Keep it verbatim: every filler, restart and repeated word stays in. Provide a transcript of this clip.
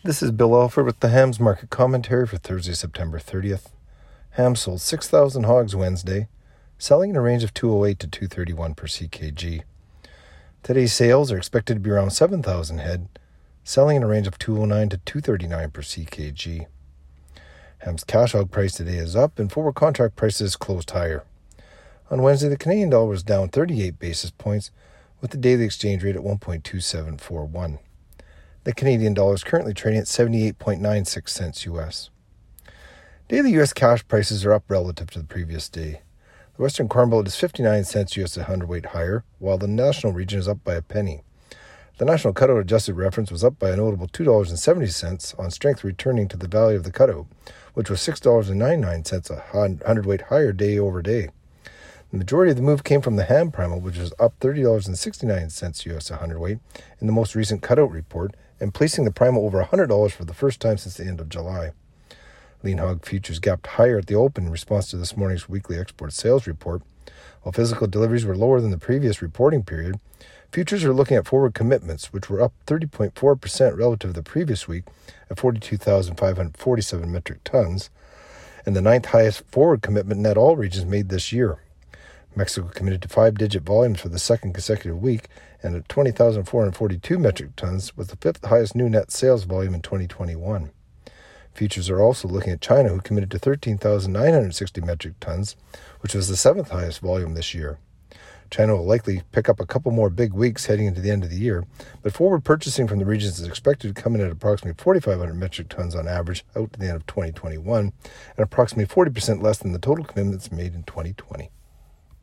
This is Bill Alford with the Hams Market Commentary for Thursday, September thirtieth. Hams sold six thousand hogs Wednesday, selling in a range of two oh eight to two thirty-one per C K G. Today's sales are expected to be around seven thousand head, selling in a range of two oh nine to two thirty-nine per C K G. Hams cash hog price today is up and forward contract prices closed higher. On Wednesday, the Canadian dollar was down thirty-eight basis points with the daily exchange rate at one point two seven four one. The Canadian dollar is currently trading at seventy-eight point nine six cents U S. Daily U S cash prices are up relative to the previous day. The Western Corn Belt is fifty-nine cents U S a hundredweight higher, while the national region is up by a penny. The national cutout adjusted reference was up by a notable two dollars and seventy cents on strength returning to the value of the cutout, which was six dollars and ninety-nine cents a hundredweight higher day over day. The majority of the move came from the ham primal, which was up thirty dollars and sixty-nine cents U S a hundredweight in the most recent cutout report, and placing the primal over one hundred dollars for the first time since the end of July. Lean hog futures gapped higher at the open in response to this morning's weekly export sales report. While physical deliveries were lower than the previous reporting period, futures are looking at forward commitments, which were up thirty point four percent relative to the previous week at forty-two thousand five hundred forty-seven metric tons, and the ninth highest forward commitment net all regions made this year. Mexico committed to five-digit volumes for the second consecutive week, and at twenty thousand four hundred forty-two metric tons was the fifth highest new net sales volume in twenty twenty-one. Futures are also looking at China, who committed to thirteen thousand nine hundred sixty metric tons, which was the seventh highest volume this year. China will likely pick up a couple more big weeks heading into the end of the year, but forward purchasing from the regions is expected to come in at approximately forty-five hundred metric tons on average out to the end of twenty twenty-one, and approximately forty percent less than the total commitments made in twenty twenty.